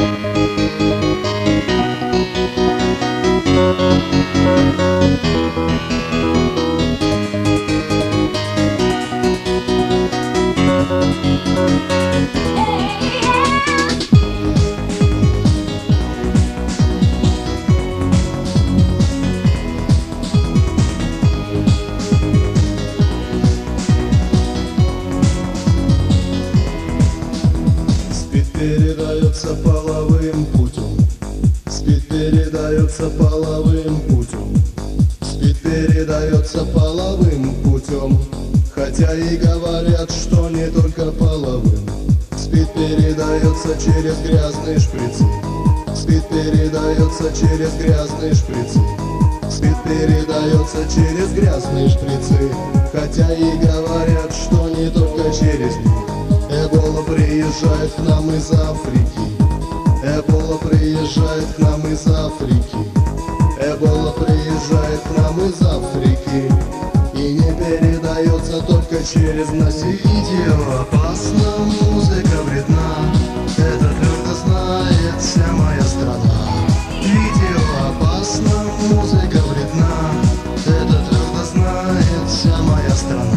Передается половым путем, спид передается половым путем, спид передается половым путем, хотя и говорят, что не только половым. Спид передается через грязные шприцы, спид передается через грязные шприцы, спид передается через грязные шприцы, хотя и говорят, что не только через них. Эбола приезжает к нам из Африки, Эбола приезжает к нам из Африки, Эбола приезжает к нам из Африки и не передается только через носитель. Видео опасно, музыка вредна, это твердо знает вся моя страна. Видео опасно, музыка вредна, это твердо знает вся моя страна.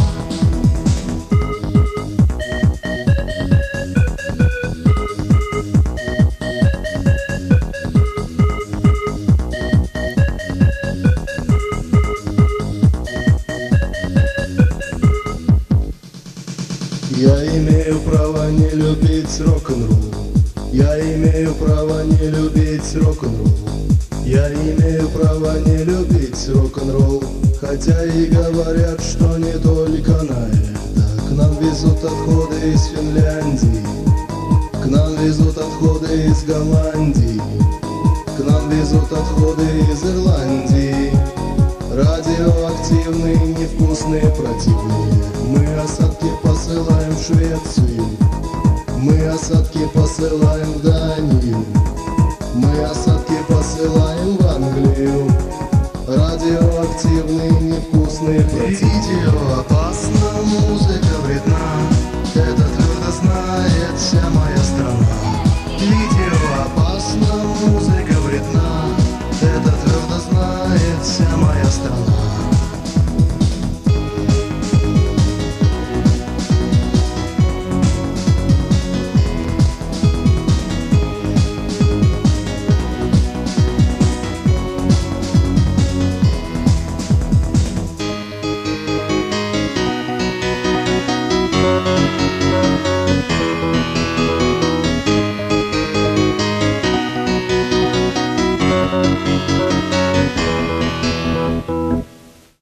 Я имею право не любить рок-н-ролл, я имею право не любить рок-н-ролл, я имею право не любить рок-н-ролл, хотя и говорят, что не только на это. К нам везут отходы из Финляндии, к нам везут отходы из Голландии, к нам везут отходы из Ирландии. Радиоактивные, невкусные, противные. Мы осадки посылаем в Швецию, мы осадки посылаем в Данию, мы осадки посылаем в Англию. Радиоактивные, невкусные, противные. Видео опасно, музыка вредна, это твердо знает вся моя